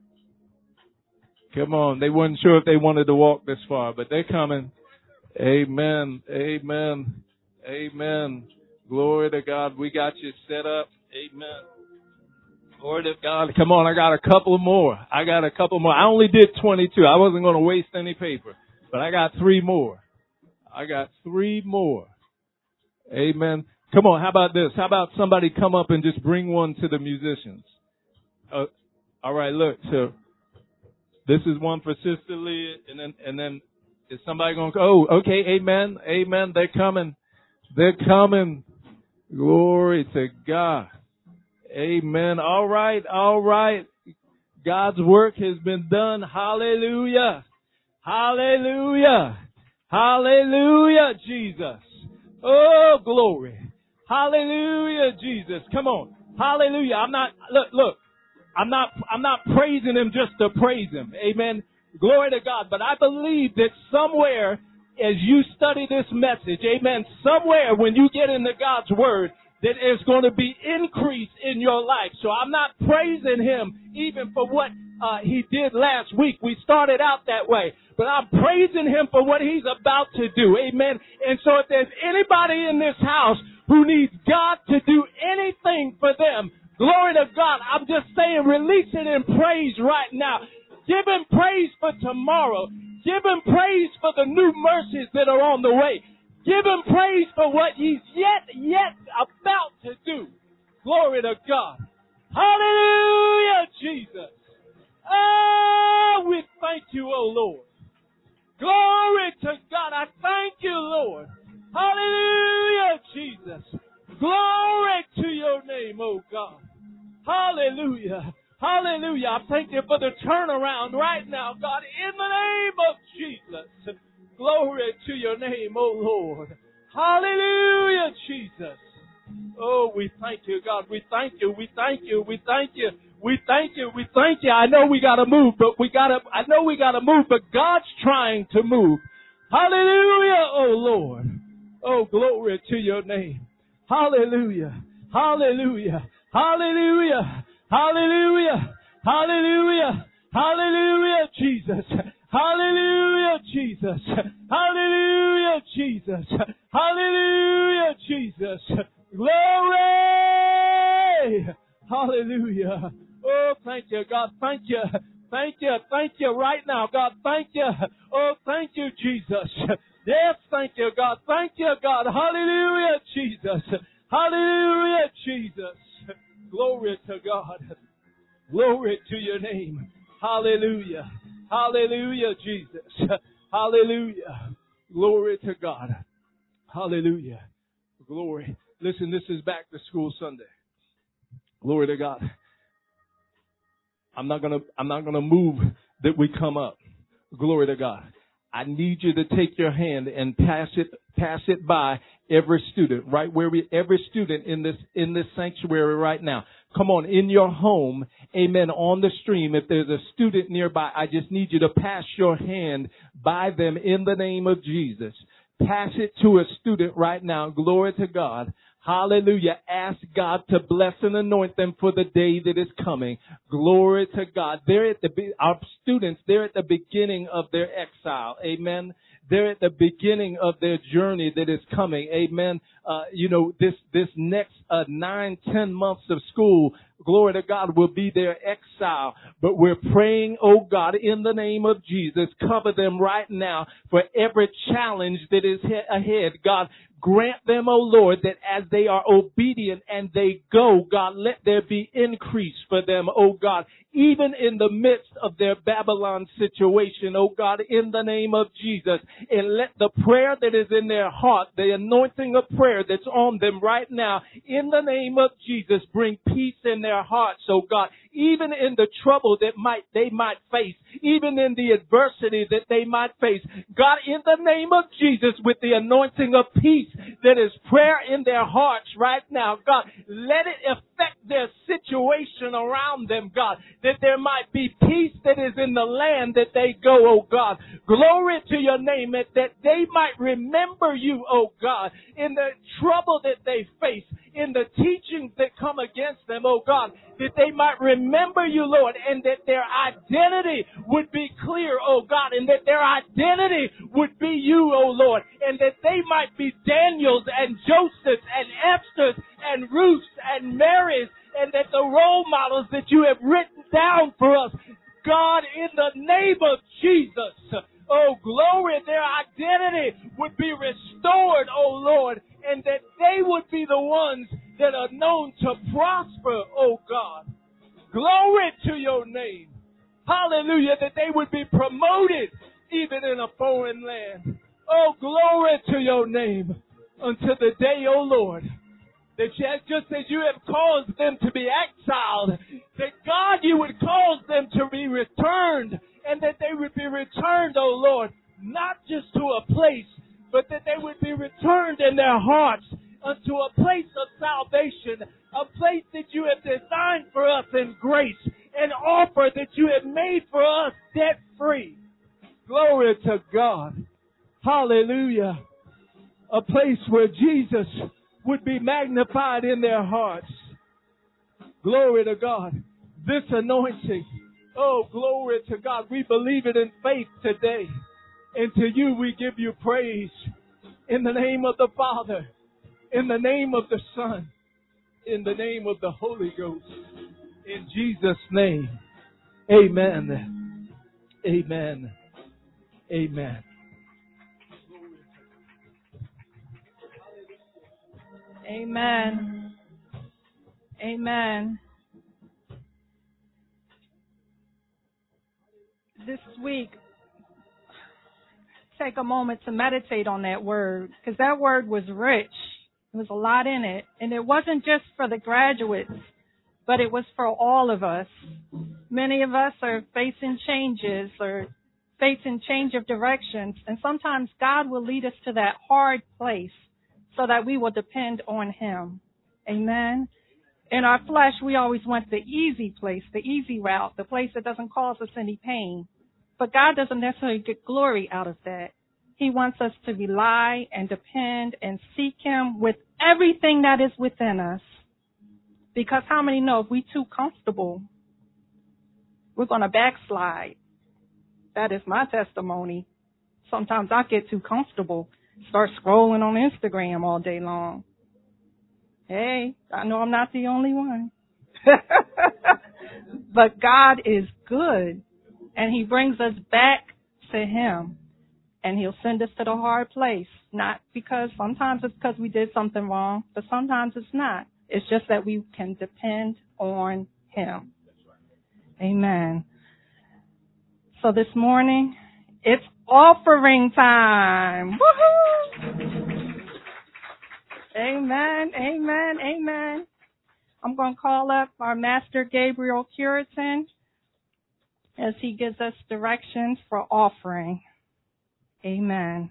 Come on. They weren't sure if they wanted to walk this far, but they're coming. Amen. Amen. Amen. Glory to God. We got you set up. Amen. Glory to God. Come on. I got a couple more. I got a couple more. I only did twenty-two. I wasn't going to waste any paper, but I got three more. I got three more. Amen. Come on. How about this? How about somebody come up and just bring one to the musicians? Uh, all right. Look, so this is one for Sister Leah, and then, and then is somebody going to go? Oh, okay. Amen. Amen. They're coming. They're coming. Glory to God. Amen. All right. All right. God's work has been done. Hallelujah. Hallelujah. Hallelujah, Jesus. Oh, glory. Hallelujah, Jesus. Come on. Hallelujah. I'm not, look, look. I'm not, I'm not praising him just to praise him. Amen. Glory to God. But I believe that somewhere as you study this message, amen, somewhere when you get into God's word, that there's going to be increase in your life. So I'm not praising him even for what uh, he did last week. We started out that way. But I'm praising him for what he's about to do. Amen. And so if there's anybody in this house who needs God to do anything for them, glory to God, I'm just saying release it in praise right now. Give him praise for tomorrow. Give him praise for the new mercies that are on the way. Give him praise for what he's yet, yet about to do. Glory to God. Hallelujah, Jesus. Oh, we thank you, oh Lord. Glory to God. I thank you, Lord. Hallelujah, Jesus. Glory to your name, oh God. Hallelujah. Hallelujah. I thank you for the turnaround right now, God, in the name of Jesus. Glory to your name, oh Lord. Hallelujah, Jesus. Oh, we thank you, God. We thank you. We thank you. We thank you. We thank you. We thank you. I know we got to move, but we got to, I know we got to move, but God's trying to move. Hallelujah, oh Lord. Oh, glory to your name. Hallelujah. Hallelujah. Hallelujah. Hallelujah. Hallelujah. Hallelujah, Jesus. Hallelujah, Jesus. Hallelujah, Jesus. Hallelujah, Jesus. Glory. Hallelujah. Oh, thank you, God. Thank you. Thank you. Thank you right now, God. Thank you. Oh, thank you, Jesus. Yes, thank you, God. Thank you, God. Hallelujah, Jesus. Hallelujah, Jesus. Glory to God. Glory to your name. Hallelujah. Hallelujah, Jesus. Hallelujah. Glory to God. Hallelujah. Glory. Listen, this is Back to School Sunday. Glory to God. I'm not gonna, I'm not gonna move that we come up. Glory to God. I need you to take your hand and pass it, pass it by every student, right where we, every student in this, in this sanctuary right now. Come on, in your home, amen, on the stream. If there's a student nearby, I just need you to pass your hand by them in the name of Jesus. Pass it to a student right now. Glory to God. Hallelujah. Ask God to bless and anoint them for the day that is coming. Glory to God. They're at the, our students, they're at the beginning of their exile. Amen. They're at the beginning of their journey that is coming. Amen. Uh, you know, this, this next, uh, nine, ten months of school, glory to God, will be their exile. But we're praying, oh God, in the name of Jesus, cover them right now for every challenge that is he- ahead. God, grant them, oh Lord, that as they are obedient and they go, God, let there be increase for them, oh God, even in the midst of their Babylon situation, oh God, in the name of Jesus. And let the prayer that is in their heart, the anointing of prayer that's on them right now, in the name of Jesus, bring peace in their hearts, oh God, even in the trouble that might they might face, even in the adversity that they might face. God, in the name of Jesus, with the anointing of peace that is prayer in their hearts right now, God, let it affect their situation around them, God, that there might be peace that is in the land that they go, oh God. Glory to your name, that, that they might remember you, oh God, in the trouble that they face, in the teachings that come against them, oh God, that they might remember you, Lord, and that their identity would be clear, oh God, and that their identity would be you, oh Lord, and that they might be Daniels and Josephs and Esthers and Ruths and Marys, and that the role models that you have written down for us, God, in the name of Jesus, oh glory, their identity would be restored, oh Lord, and that they would be the ones that are known to prosper, oh God. Glory to your name. Hallelujah, that they would be promoted even in a foreign land. Oh, glory to your name until the day, oh Lord, that you, just as you have caused them to be exiled, that God, you would cause them to be returned, and that they would be returned, oh Lord, not just to a place, but that they would be returned in their hearts unto a place of salvation, a place that you have designed for us in grace, an offer that you have made for us debt-free. Glory to God. Hallelujah. A place where Jesus would be magnified in their hearts. Glory to God. This anointing, oh, glory to God. We believe it in faith today. And to you we give you praise in the name of the Father, in the name of the Son, in the name of the Holy Ghost. In Jesus' name, amen. Amen. Amen. Amen. Amen. This week, take a moment to meditate on that word, because that word was rich. There was a lot in it. And it wasn't just for the graduates, but it was for all of us. Many of us are facing changes or facing change of directions. And sometimes God will lead us to that hard place so that we will depend on Him. Amen. In our flesh, we always want the easy place, the easy route, the place that doesn't cause us any pain. But God doesn't necessarily get glory out of that. He wants us to rely and depend and seek Him with everything that is within us. Because how many know if we're too comfortable, we're going to backslide. That is my testimony. Sometimes I get too comfortable, start scrolling on Instagram all day long. Hey, I know I'm not the only one. But God is good, and he brings us back to him, and he'll send us to the hard place. Not because, sometimes it's because we did something wrong, but sometimes it's not. It's just that we can depend on him. Amen. So this morning, it's offering time. Woohoo! Amen, amen, amen. I'm going to call up our Master Gabriel Curitan as he gives us directions for offering. Amen.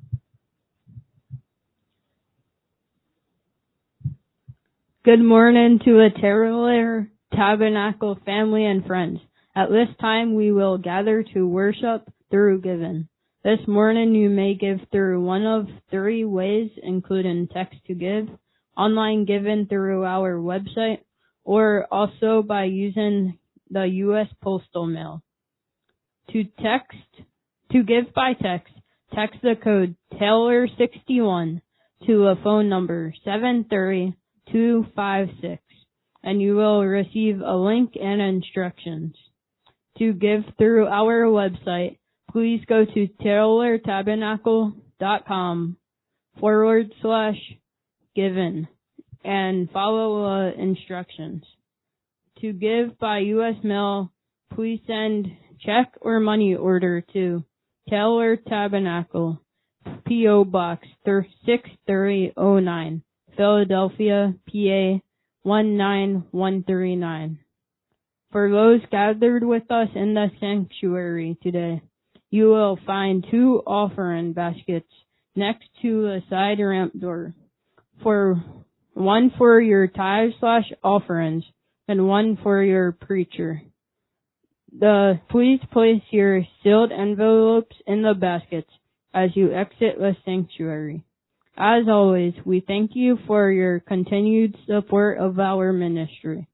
Good morning to a Taylor Tabernacle family and friends. At this time, we will gather to worship through giving. This morning, you may give through one of three ways, including text to give, online giving through our website, or also by using the U S Postal Mail. To text, to give by text, text the code Taylor sixty-one to a phone number seven three two five six, and you will receive a link and instructions. To give through our website, please go to taylortabernacle.com forward slash given and follow the uh, instructions. To give by U S mail, please send check or money order to Taylor Tabernacle, P O Box six three oh nine, Philadelphia, P A one nine one three nine. For those gathered with us in the sanctuary today, you will find two offering baskets next to the side ramp door. For one for your tithe slash offerings and one for your preacher. The please place your sealed envelopes in the baskets as you exit the sanctuary. As always, we thank you for your continued support of our ministry.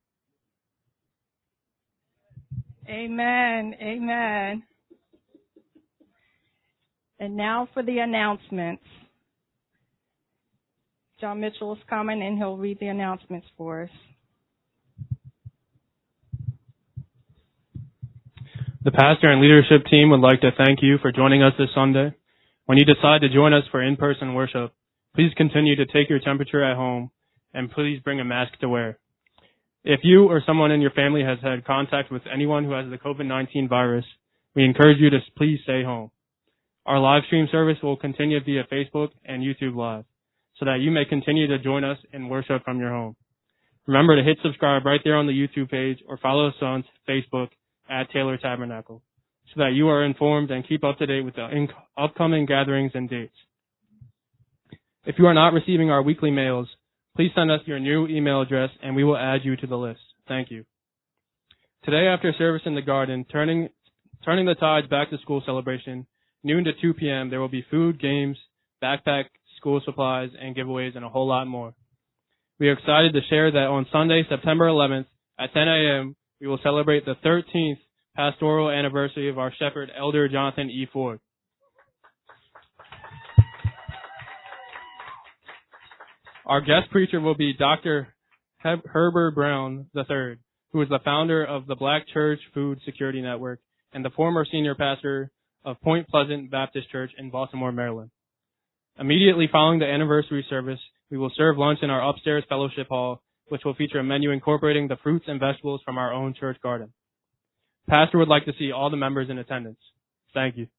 Amen. Amen. And now for the announcements. John Mitchell is coming and he'll read the announcements for us. The pastor and leadership team would like to thank you for joining us this Sunday. When you decide to join us for in-person worship, please continue to take your temperature at home and please bring a mask to wear. If you or someone in your family has had contact with anyone who has the COVID nineteen virus, we encourage you to please stay home. Our live stream service will continue via Facebook and YouTube Live so that you may continue to join us in worship from your home. Remember to hit subscribe right there on the YouTube page or follow us on Facebook at Taylor Tabernacle so that you are informed and keep up to date with the in- upcoming gatherings and dates. If you are not receiving our weekly mails, please send us your new email address and we will add you to the list. Thank you. Today after service in the garden, turning turning the tides back to school celebration, noon to two p.m., there will be food, games, backpack, school supplies, and giveaways, and a whole lot more. We are excited to share that on Sunday, September eleventh at ten a.m., we will celebrate the thirteenth pastoral anniversary of our shepherd, Elder Jonathan E. Ford. Our guest preacher will be Doctor Heb- Herbert Brown the third, who is the founder of the Black Church Food Security Network and the former senior pastor of Point Pleasant Baptist Church in Baltimore, Maryland. Immediately following the anniversary service, we will serve lunch in our upstairs fellowship hall, which will feature a menu incorporating the fruits and vegetables from our own church garden. Pastor would like to see all the members in attendance. Thank you.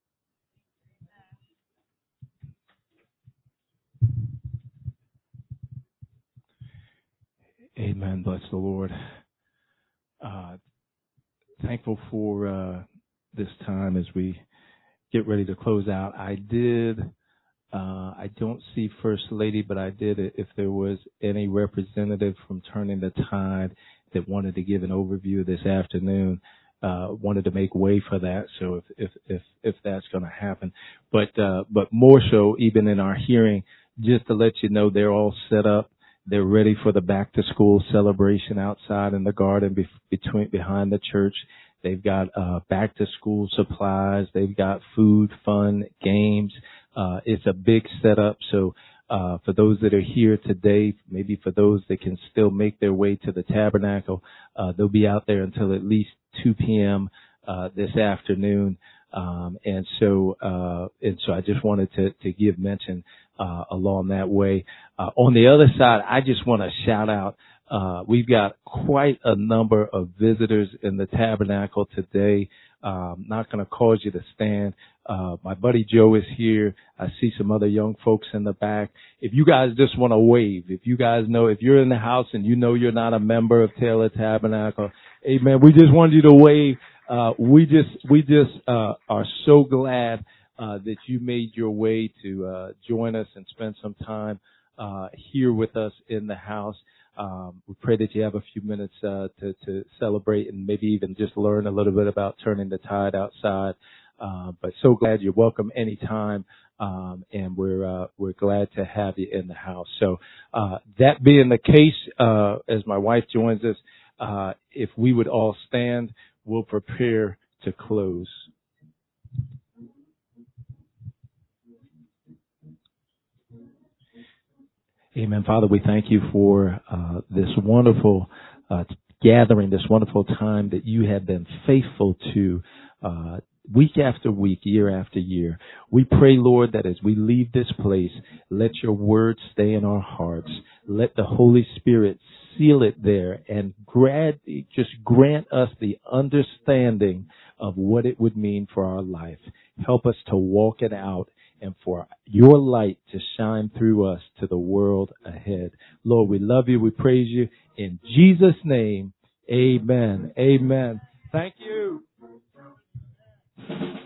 Amen. Bless the Lord. Uh, thankful for uh, this time as we get ready to close out. I did, uh, I don't see First Lady, but I did, if there was any representative from Turning the Tide that wanted to give an overview this afternoon, uh, wanted to make way for that. So if, if, if, if that's going to happen, but, uh, but more so, even in our hearing, just to let you know, they're all set up. They're ready for the back to school celebration outside in the garden be- between behind the church. They've got uh, back to school supplies. They've got food, fun, games. Uh, it's a big setup. So uh, for those that are here today, maybe for those that can still make their way to the tabernacle, uh, they'll be out there until at least two p.m. Uh, this afternoon. Um, and so, uh, and so I just wanted to, to give mention, uh, along that way. Uh, on the other side, I just want to shout out, uh, we've got quite a number of visitors in the tabernacle today. Um, not going to cause you to stand. Uh, my buddy Joe is here. I see some other young folks in the back. If you guys just want to wave, if you guys know, if you're in the house and you know you're not a member of Taylor Tabernacle, amen, we just wanted you to wave. Uh, we just, we just, uh, are so glad, uh, that you made your way to, uh, join us and spend some time, uh, here with us in the house. Um, we pray that you have a few minutes, uh, to, to celebrate and maybe even just learn a little bit about turning the tide outside. Uh, but so glad you're welcome anytime. Um, and we're, uh, we're glad to have you in the house. So, uh, that being the case, uh, as my wife joins us, uh, if we would all stand, we'll prepare to close. Amen. Father, we thank you for uh, this wonderful uh, gathering, this wonderful time that you have been faithful to uh, week after week, year after year. We pray, Lord, that as we leave this place, let your word stay in our hearts. Let the Holy Spirit seal it there and grant, just grant us the understanding of what it would mean for our life. Help us to walk it out and for your light to shine through us to the world ahead. Lord, we love you. We praise you. In Jesus' name, amen. Amen. Thank you.